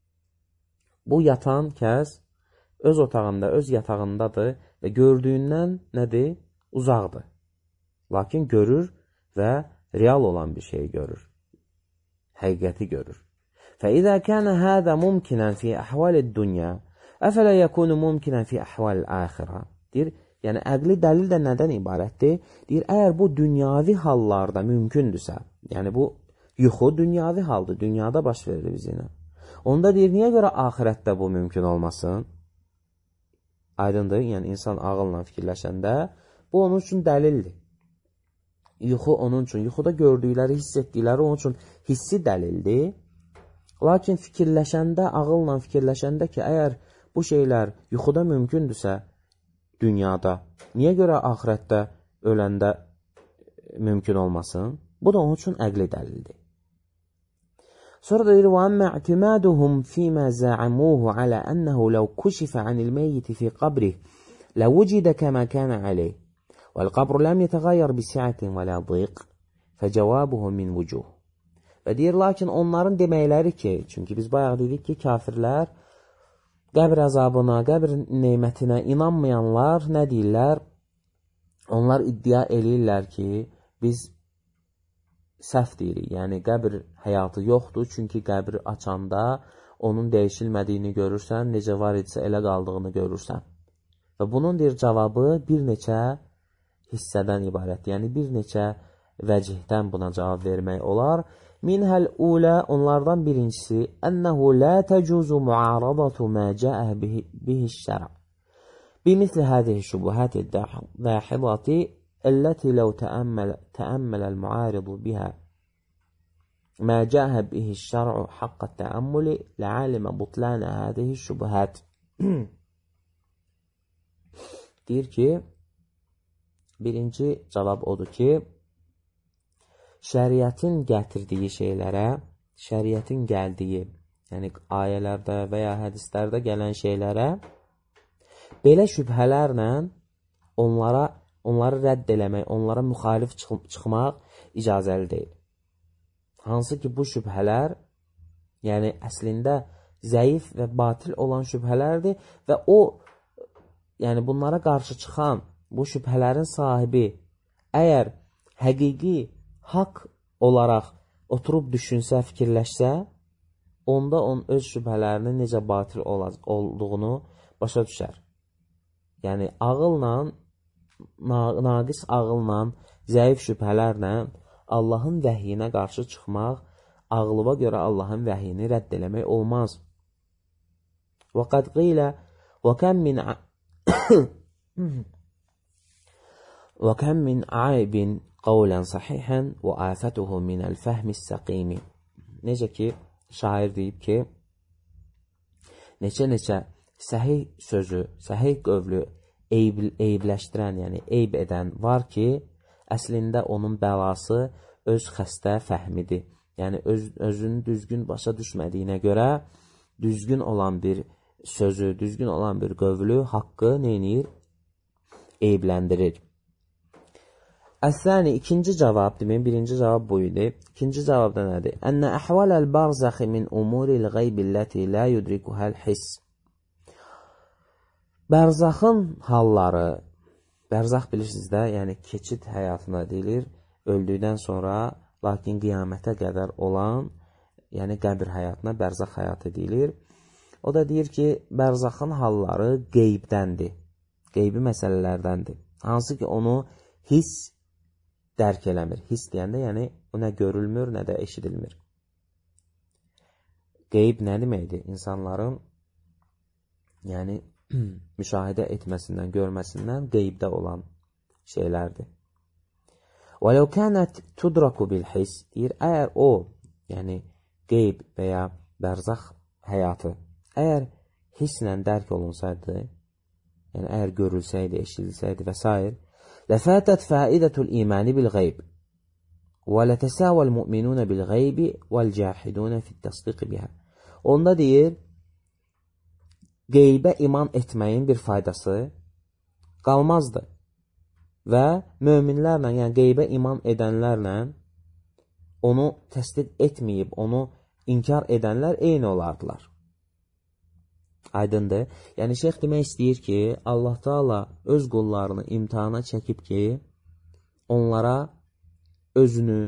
bu yatan kəs öz otağında, öz yatağındadır və gördüyündən nədir? Uzaqdır. Lakin görür və real olan bir şey görür. Həqiqəti görür. فَإِذَا كَانَ هَذَا مُمْكِنًا فِي أَحْوَالِ الدُّنْيَا أَفَلَا يَكُونُ مُمْكِنًا فِي أَحْوَالِ الْآخِرَةِ Deyir, yəni əqli dəlil də nədən ibarətdir? Deyir, əgər bu dünyavi hallarda mümkündürsə, yəni bu yuxu dünyavi haldır, dünyada baş verir bizinə. Onda deyir, niyə görə axirətdə bu mümkün olmasın? Aydındır, yəni insan ağılla fikirləşəndə bu onun üçün dəlildir. yuxu onun üçün, yuxuda gördükləri, hiss etdikləri onun üçün hissi dəlildir. Lakin fikirləşəndə, ağılla fikirləşəndə ki, əgər bu şeylər yuxuda mümkündürsə dünyada, niyə görə axirətdə öləndə mümkün olmasın? Bu da onun üçün əqli dəlildir. Sonra da deyir, وَأَمَّا اعْتِمَادُهُمْ فِي مَا زَعَمُوهُ عَلَى أَنَّهُ لَوْ كُشِفَ عَنِ الْمَيِّتِ فِي قَبْرِهِ لَوُجِدَ كَمَا كَانَ عَلَيْهِ وَالْقَبْرُ لَمْ يَتَغَيَّرْ بِسِعَةٍ وَلَا ضِيقٍ فَجَوَابُهُ مِنْ وُجُوهِ. Və deyir, lakin onların deməkləri ki, çünki biz bayaq dedik ki, kafirlər qəbr əzabına, qəbr neymətinə inanmayanlar nə deyirlər? Onlar iddia eləyirlər ki, biz səhv deyirik, yəni qəbr həyatı yoxdur, çünki qəbri açanda onun dəyişilmədiyini görürsən, necə var idisə elə qaldığını görürsən. Və bunun deyir, cavabı bir neçə hissədən ibarətdir, yəni bir neçə vəcihdən buna cavab vermək olar. Minhəl ulə, onlardan birincisi, ənəhu lə təcuzu muaradatu mə cəəh bihi şərə. Bimithli hədihi şubuhəti dəxidati əlləti ləv təəmmələl muaridu bihə mə cəəh bihi şər'u haqqat təəmmüli ləalimə butlənə hədihi şubuhət. Deyir ki, birinci cavab odur ki, şəriətin gətirdiyi şeylərə, şəriətin gəldiyi, yəni ayələrdə və ya hədislərdə gələn şeylərə belə şübhələrlə onlara, onları rədd eləmək, onlara müxalif çıx çıxmaq icazəli deyil. Hansı ki, bu şübhələr, yəni əslində zəif və batil olan şübhələrdir və o, yəni bunlara qarşı çıxan bu şübhələrin sahibi əgər həqiqi haqq olaraq oturub düşünsə, fikirləşsə, onda onun öz şübhələrinin necə batil olduğunu başa düşər. Yəni, ağılla, naqis ağılla, zəif şübhələrlə Allahın vəhyinə qarşı çıxmaq, ağılıva görə Allahın vəhyini rədd eləmək olmaz. Və qəd qilə və kəm min və kəm min aibin qavlən sahihən və afətuhu minəl fəhmis səqimi. Necə ki, şair deyib ki, neçə-neçə səhih sözü, səhih qövlü eyb, eybləşdirən, yəni eyb edən var ki, əslində onun bəlası öz xəstə fəhmidir. Yəni, öz, özünü düzgün başa düşmədiyinə görə düzgün olan bir sözü, düzgün olan bir qövlü, haqqı neynir? Eybləndirir. Əs-səni, ikinci cavab, deməyin, birinci cavab bu idi. İkinci cavab da nədir? Ənə əhvaləl barzəxi min umuril qeybilləti lə yudrikuhəl hiss. Bərzaxın halları, bərzaq bilirsiniz də, yəni keçid həyatına deyilir, öldükdən sonra, lakin qiyamətə qədər olan, yəni qəbir həyatına bərzaq həyatı deyilir. O da deyir ki, bərzaxın halları qeybdəndir, qeybi məsələlərdəndir. Hansı ki, onu hiss dərk eləmir. Hiss deyəndə, yəni, o nə görülmür, nə də eşidilmir. Qeyb nə deməkdir? İnsanların, yəni, müşahidə etməsindən, görməsindən qeybdə olan şeylərdir. وَلَوْ كَانَتْ تُدْرَكُ بِالْحِسِ deyir, əgər o, yəni qeyb və ya bərzaq həyatı, əgər hisslə dərk olunsaydı, yəni əgər görülsəydi, eşidilsəydi və s. لَفَاتَتْ فَائِدَةُ الْإِيمَانِ بِالْغَيْبِ وَلَتَسَاوَ الْمُؤْمِنُونَ بِالْغَيْبِ وَالْجَاحِدُونَ فِي التَّصْدِيقِ بِهَا. Onda deyir, qeybə iman etməyin bir faydası qalmazdı və möminlərlə, yəni qeybə iman edənlərlə onu təsdiq etməyib, onu inkar edənlər eyni olardılar. Aydındır. Yəni, şeyx demək istəyir ki, Allah Teala öz qullarını imtihana çəkib ki, onlara özünü,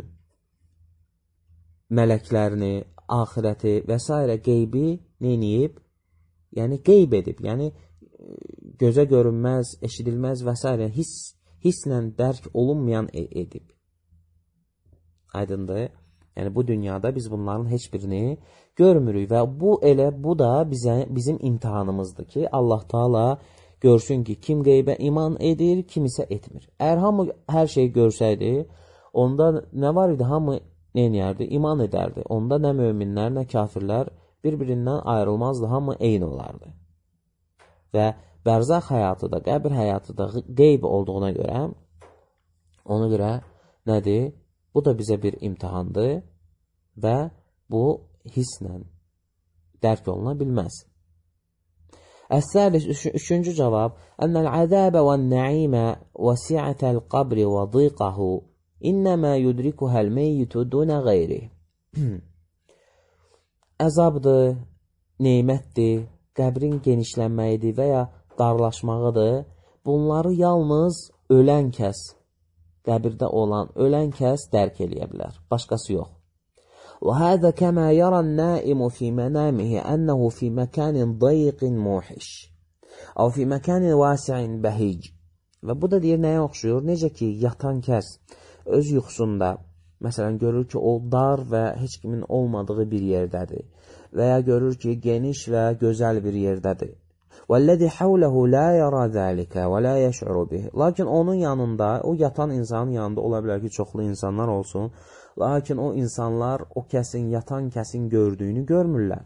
mələklərini, axirəti və s. qeybi neyniyib? Yəni, qeyb edib. Yəni, gözə görünməz, eşidilməz və s. Hiss, hisslə dərk olunmayan edib. Aydındır. Yəni, bu dünyada biz bunların heç birini görmürük və bu elə, bu da bizə, bizim imtihanımızdır ki, Allah Teala görsün ki, kim qeybə iman edir, kim isə etmir. Əgər hamı hər şeyi görsəydi, onda nə var idi? Hamı nə edərdi? İman edərdi. Onda nə möminlər, nə kafirlər bir-birindən ayrılmazdı. Hamı eyni olardı. Və bərzəx həyatı da, qəbir həyatı da qeyb olduğuna görə, ona görə nədir? Bu da bizə bir imtihandır və bu hisslə dərk oluna bilməz. Əs-səlis, üçüncü cavab, Ənəl əzəbə və nəimə və si'ətəl qabri və dıqəhu innəmə yudrikuhəl meyyitü dunə qeyri. Əzabdır, neymətdir, qəbrin genişlənməyidir və ya darlaşmağıdır. Bunları yalnız ölən kəs, qəbirdə olan ölən kəs dərk eləyə bilər. Başqası yox. وهذا كما يرى النائم في منامه أنه في مكان ضيق موحش أو في مكان واسع بهيج. Və bu da deyir nəyə oxşuyur? Necə ki, yatan kəs öz yuxusunda, məsələn, görür ki, o dar və heç kimin olmadığı bir yerdədir və ya görür ki, geniş və gözəl bir yerdədir. وَالَّذِي حَوْلَهُ لَا يَرَى ذَلِكَ وَلَا يَشْعُرُ بِهِ. Lakin onun yanında, o yatan insanın yanında ola bilər ki, çoxlu insanlar olsun. Lakin o insanlar o kəsin, yatan kəsin gördüyünü görmürlər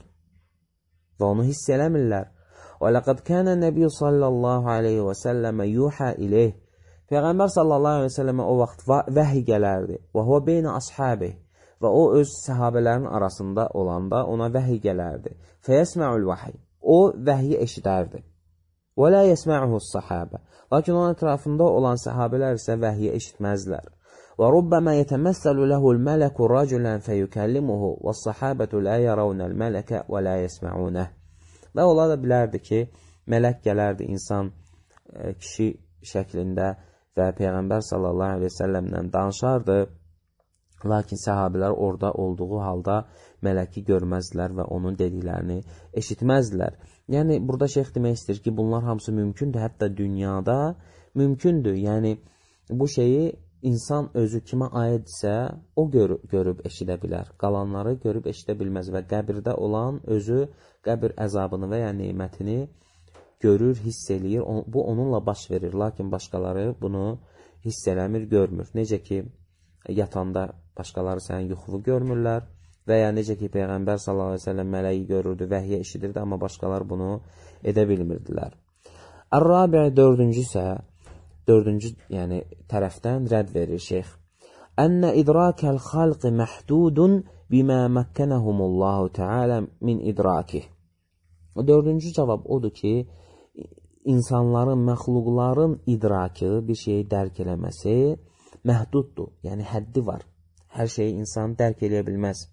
və onu hiss eləmirlər. وَلَقَدْ كَانَ النَّبِيُّ صَلَّى اللّٰهُ عَلَيْهِ وَسَلَّمَ يُوحَى إِلَيْهِ. Peyğəmbər sallallahu aleyhi və səlləmə o vaxt vəhiy gələrdi. وَهُوَ بَيْنَ أَصْحَابِهِ. Və o öz səhabələrin arasında olanda ona vəhiy gələrdi. فَيَسْمَعُ الْوَحِيِ. O vəhyi eşidərdi. وَلَا يَسْمَعُهُ الصَّحَابَ. Lakin onun ətrafında olan səhabələr isə vəhyi eşitməzlər. وَرُبَّمَا يَتَمَثَّلُ لَهُ الْمَلَكُ رَجُلًا فَيُكَلِّمُهُ وَالصَّحَابَةُ لَا يَرَوْنَ الْمَلَكَ وَلَا يَسْمَعُونَهُ. Və ola da bilərdi ki, mələk gələrdi insan e, kişi şəklində və Peyğəmbər sallallahu aleyhi ve səlləmlə danışardı. Lakin səhabələr orada olduğu halda mələki görməzdilər və onun dediklərini eşitməzdilər. Yəni, burada şeyx demək istəyir ki, bunlar hamısı mümkündür, hətta dünyada mümkündür. Yəni, bu şeyi İnsan özü kimə aidsə, o gör görüb eşidə bilər. Qalanları görüb eşidə bilməz və qəbirdə olan özü qəbir əzabını və ya neymətini görür, hiss eləyir. Bu onunla baş verir. Lakin başqaları bunu hiss eləmir, görmür. Necə ki, yatanda başqaları sənin yuxulu görmürlər və ya necə ki, Peyğəmbər sallallahu aleyhi ve sellem mələyi görürdü, vəhiyyə eşidirdi, amma başqaları bunu edə bilmirdilər. Ər-Rabi' dördüncü isə Dördüncü, yəni tərəfdən rədd verir şeyx. Ənə idrakəl xalqi məhdudun bimə məkkənəhumullahu teala min idrakih. Dördüncü cavab odur ki, insanların, məxluqların idrakı, bir şeyi dərk eləməsi məhduddur. Yəni, həddi var. Hər şeyi insan dərk eləyə bilməz.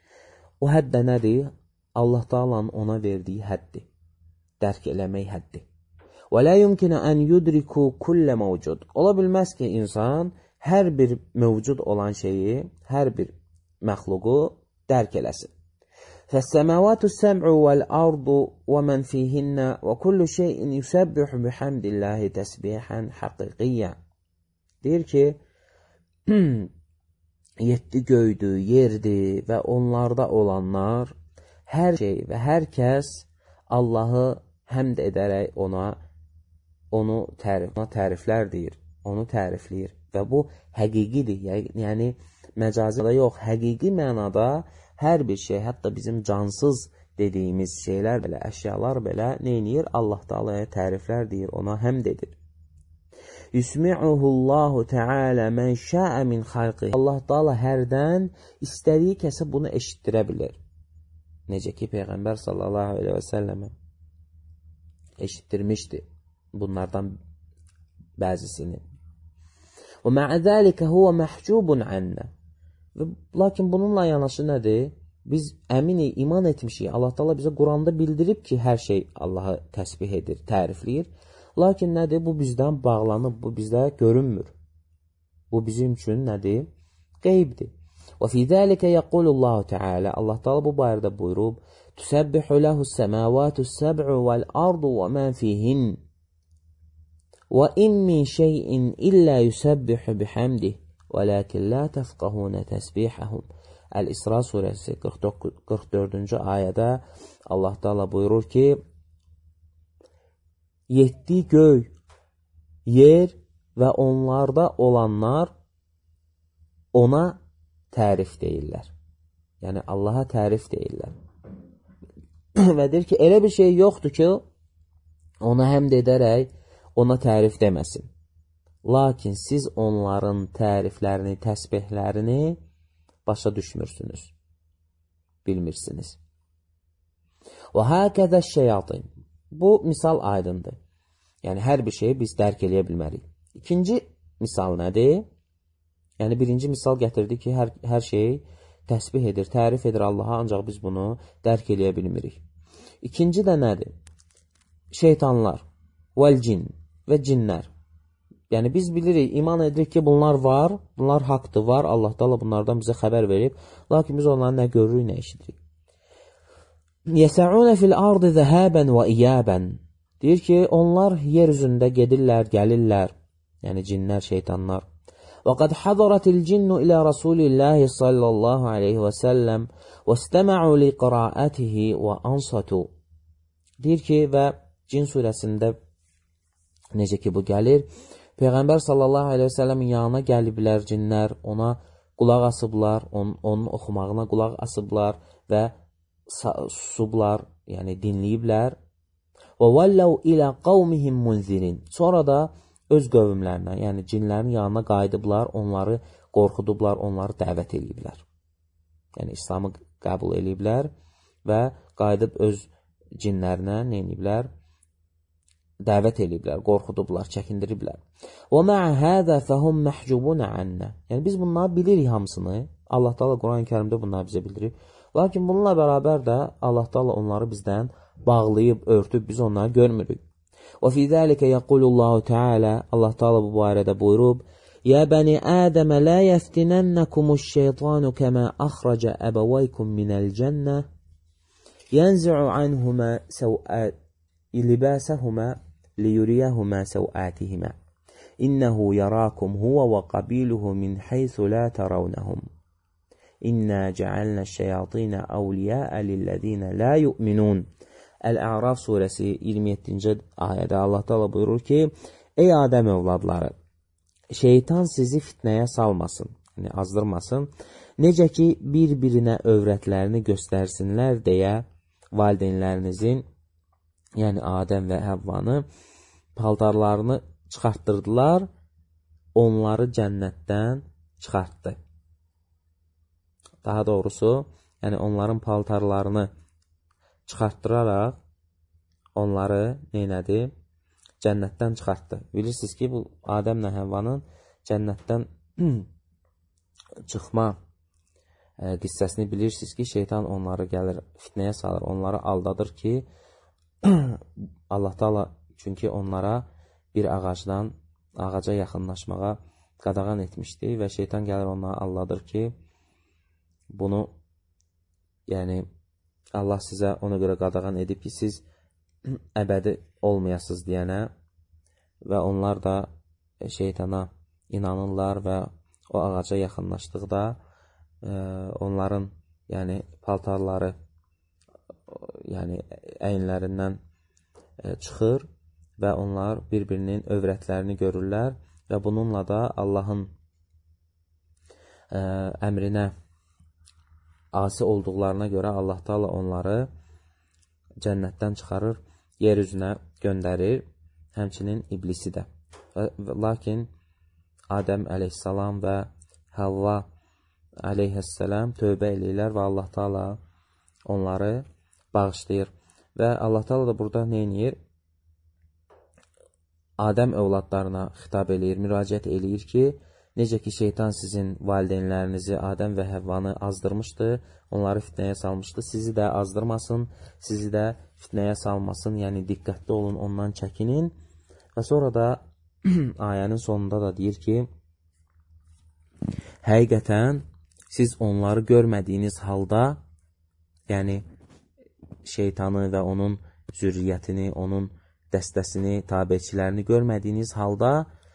O hədd də nədir? Allah Taala'nın ona verdiyi həddir. Dərk eləmək həddi. وَلَا يُمْكِنَ أَنْ يُدْرِكُوا كُلَّ مَوْجُدْ. Ola bilməz ki, insan hər bir mövcud olan şeyi, hər bir məxluqu dərk eləsin. فَالسَّمَوَاتُ السَّمْعُ وَالْأَرْضُ وَمَنْ فِيهِنَّ وَكُلُّ شَيْءٍ يُسَبِّحُ بِحَمْدِ اللّٰهِ تَسْبِيحًا حَقِيقِيًّا. Deyir ki, yeddi göydür, yerdir və onlarda olanlar, hər şey və hər kəs Allahı həmd edərək ona onu tərif, ona təriflər deyir, onu tərifləyir və bu həqiqidir, yəni məcazi da yox, həqiqi mənada hər bir şey, hətta bizim cansız dediyimiz şeylər belə, əşyalar belə neyniyir? Allah Taala'ya təriflər deyir, ona həmd edir. Yusmi'uhullahu Teala men şa'a min xalqi. Allah Taala hərdən istədiyi kəsə bunu eşitdirə bilir. Necə ki, Peyğəmbər sallallahu aleyhi və səlləmə eşitdirmişdi bunlardan bəzisini. Və mə'ədəlikə huvə məhcubun ənnə. Lakin bununla yanaşı nədir? Biz əminik, iman etmişik. Allah Taala bizə Quranda bildirib ki, hər şey Allahı təsbih edir, tərifləyir. Lakin nədir? Bu bizdən bağlanıb, bu bizdə görünmür. Bu bizim üçün nədir? Qeybdir. Və fi zəlikə yəqulullahu Teala. Allah Taala bu barədə buyurub, Tüsəbbihu ləhus səməvətüs səb'u vəl-ardu və mən fihin. Və in min şeyin illə yusəbbihu bihamdih, və ləkin lə təfqəhunə təsbihəhum. Əl-İsra surəsi qırx dördüncü ayədə Allah Taala buyurur ki, yeddi göy, yer və onlarda olanlar ona tərif deyirlər. Yəni Allaha tərif deyirlər. Və deyir ki, elə bir şey yoxdur ki, ona həmd edərək ona tərif deməsin. Lakin siz onların təriflərini, təsbihlərini başa düşmürsünüz, bilmirsiniz. Və həkədə şeyatın. Bu misal aydındır. Yəni hər bir şeyi biz dərk eləyə bilmərik. İkinci misal nədir? Yəni birinci misal gətirdi ki, hər, hər şeyi təsbih edir, tərif edir Allaha, ancaq biz bunu dərk eləyə bilmirik. İkinci də nədir? Şeytanlar, vəl-cin və cinlər. Yəni biz bilirik, iman edirik ki, bunlar var, bunlar haqdır, var, Allah Taala bunlardan bizə xəbər verib, lakin biz onları nə görürük, nə eşidirik. Yəsə'unə fil-ardı zəhəbən və iyəbən. Deyir ki, onlar yer üzündə gedirlər, gəlirlər, yəni cinlər, şeytanlar. وَقَدْ حَضَرَتِ الْجِنُّ إِلَى رَسُولِ اللّٰهِ صَلَّى اللّٰهُ عَلَيْهِ وَسَلَّمْ وَاسْتَمَعُوا لِقِرَاءَتِهِ وَأَنْصَتُوا. Deyir ki, və Cin surəsində necə ki bu gəlir, Peyğəmbər sallallahu aleyhi və səlləmin yanına gəliblər cinlər, ona qulaq asıblar, onun, onun oxumağına qulaq asıblar və susublar, yəni dinləyiblər. وَوَلَّوْ إِلَى قَوْمِهِمْ مُنْزِرِينَ. Sonra da öz qövmlərinə, yəni cinlərin yanına qayıdıblar, onları qorxudublar, onları dəvət ediblər. Yəni İslamı qəbul ediblər və qayıdıb öz cinlərinə nə ediblər? Dəvət ediblər, qorxudublar, çəkindiriblər. وَمَعَ هَذَا فَهُمْ مَحْجُبُونَ عَنَّا. Yəni biz bunları bilirik hamısını. Allah Taala Quran-ı Kərimdə bunları bizə bildirir. Lakin bununla bərabər də Allah Taala onları bizdən bağlayıb, örtüb, biz onları görmürük. وَفِي ذَلِكَ يَقُولُ اللّٰهُ تَعَالَى. Allah Taala bu barədə buyurub: يَا بَنِي آدَمَ لَا يَفْتِنَنَّكُمُ الشَّيْطَانُ كَمَا أَخْرَجَ أَبَوَيْكُمْ مِنَ الْجَنَّةِ يَنْزِعُ عَنْهُمَا سَوْآتِ لِبَاسَهُمَا لِيُرِيَهُمَا سَوْآتِهِمَا إِنَّهُ يَرَاكُمْ هُوَ وَقَبِيلُهُ مِنْ حَيْثُ لَا تَرَوْنَهُمْ إِنَّا جَعَلْنَا الشَّيَاطِينَ أَوْلِيَاءَ لِلَّذِينَ لَا يُؤْمِنُونَ. Əl-Əraf surəsi iyirmi yeddinci ayədə Allah Taala buyurur ki, ey Adəm övladları, şeytan sizi fitnəyə salmasın, yəni azdırmasın, necə ki bir-birinə övrətlərini göstərsinlər deyə valideynlərinizin, yəni Adəm və Həvvanı paltarlarını çıxartdırdılar, onları cənnətdən çıxartdı. Daha doğrusu, yəni onların paltarlarını çıxartdıraraq onları neynədi? Cənnətdən çıxartdı. Bilirsiniz ki, bu Adəmlə Həvvanın cənnətdən çıxma e, qissəsini bilirsiniz ki, şeytan onları gəlir, fitnəyə salır, onları aldadır ki, Allah Taala çünki onlara bir ağacdan ağaca yaxınlaşmağa qadağan etmişdi və şeytan gəlir onları aldadır ki, bunu yəni Allah sizə ona görə qadağan edib ki, siz əbədi olmayasınız deyənə və onlar da şeytana inanırlar və o ağaca yaxınlaşdıqda e, onların yəni paltarları yəni əyinlərindən e, çıxır və onlar bir-birinin övrətlərini görürlər və bununla da Allahın e, əmrinə asi olduqlarına görə Allah Taala onları cənnətdən çıxarır, yer üzünə göndərir, həmçinin iblisi də. Lakin Adəm əleyhissalam və Havva əleyhissalam tövbə eləyirlər və Allah Taala onları bağışlayır. Və Allah Taala da burada nə edir? Adəm övladlarına xitab eləyir, müraciət eləyir ki, necə ki şeytan sizin valideynlərinizi, Adəm və Həvvanı azdırmışdı, onları fitnəyə salmışdı, sizi də azdırmasın, sizi də fitnəyə salmasın, yəni diqqətli olun, ondan çəkinin. Və sonra da ayənin sonunda da deyir ki, həqiqətən siz onları görmədiyiniz halda, yəni şeytanı və onun zürriyyətini, onun dəstəsini, tabiçilərini görmədiyiniz halda,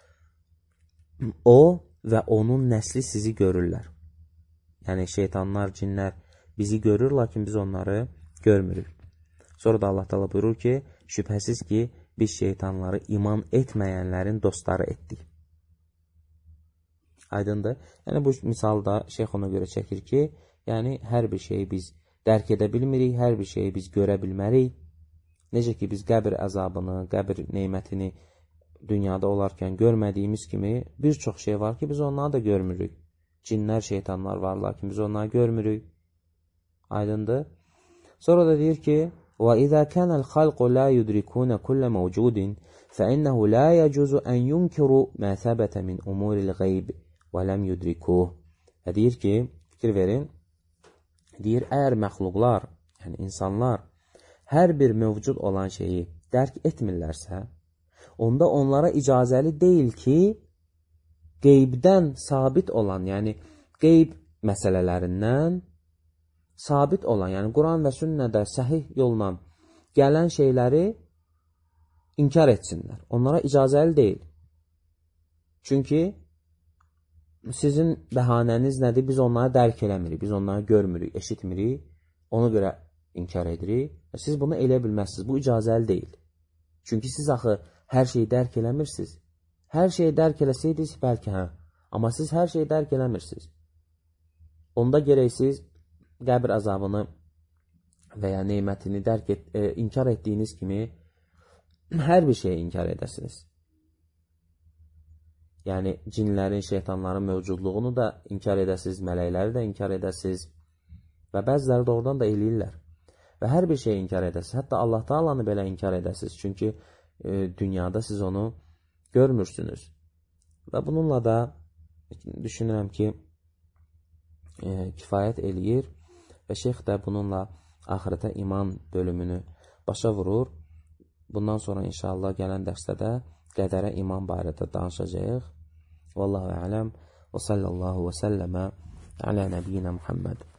o və onun nəsli sizi görürlər. Yəni şeytanlar, cinlər bizi görür, lakin biz onları görmürük. Sonra da Allah Taala buyurur ki, şübhəsiz ki, biz şeytanları iman etməyənlərin dostları etdik. Aydındır. Yəni bu misalda şeyx ona görə çəkir ki, yəni hər bir şeyi biz dərk edə bilmirik, hər bir şeyi biz görə bilmərik. Necə ki biz qəbir əzabını, qəbir neymətini dünyada olarkən görmədiyimiz kimi bir çox şey var ki biz onları da görmürük. Cinlər, şeytanlar var, lakin biz onları görmürük. Aydındır. Sonra da deyir ki: وَإِذَا كَانَ الْخَلْقُ لَا يُدْرِكُونَ كُلَّ مَوْجُودٍ فَإِنَّهُ لَا يَجُوزُ أَنْ يُنْكِرُوا مَا ثَبَتَ مِنْ أُمُورِ الْغَيْبِ وَلَمْ يُدْرِكُوهُ. Deyir ki, fikir verin, deyir, əgər məxluqlar, yəni insanlar hər bir mövcud olan şeyi dərk etmirlərsə, onda onlara icazəli deyil ki, qeybdən sabit olan, yəni qeyb məsələlərindən sabit olan, yəni Quran və sünnədə səhih yolla gələn şeyləri inkar etsinlər. Onlara icazəli deyil. Çünki sizin bəhanəniz nədir? Biz onları dərk eləmirik, biz onları görmürük, eşitmirik, ona görə inkar edirik. Siz bunu elə bilməzsiniz, bu icazəli deyil. Çünki siz axı hər şeyi dərk eləmirsiniz. Hər şeyi dərk eləsəydiniz, bəlkə hə. Amma siz hər şeyi dərk eləmirsiniz. Onda gərək siz qəbir əzabını və ya neymətini dərk et, e, inkar etdiyiniz kimi hər bir şeyi inkar edəsiniz. Yəni cinlərin, şeytanların mövcudluğunu da inkar edəsiniz, mələkləri də inkar edəsiniz və bəziləri də oradan da eləyirlər. Və hər bir şeyi inkar edəsiniz. Hətta Allah Taalanı belə inkar edəsiniz. Çünki e, dünyada siz onu görmürsünüz. Və bununla da düşünürəm ki, e, kifayət eləyir və şeyx də bununla axirətə iman bölümünü başa vurur. Bundan sonra inşallah gələn dərsdə də qədərə iman barədə danışacağıq. Vallahu ələm və sallallahu və səlləmə alə nəbiyyina Muhammed.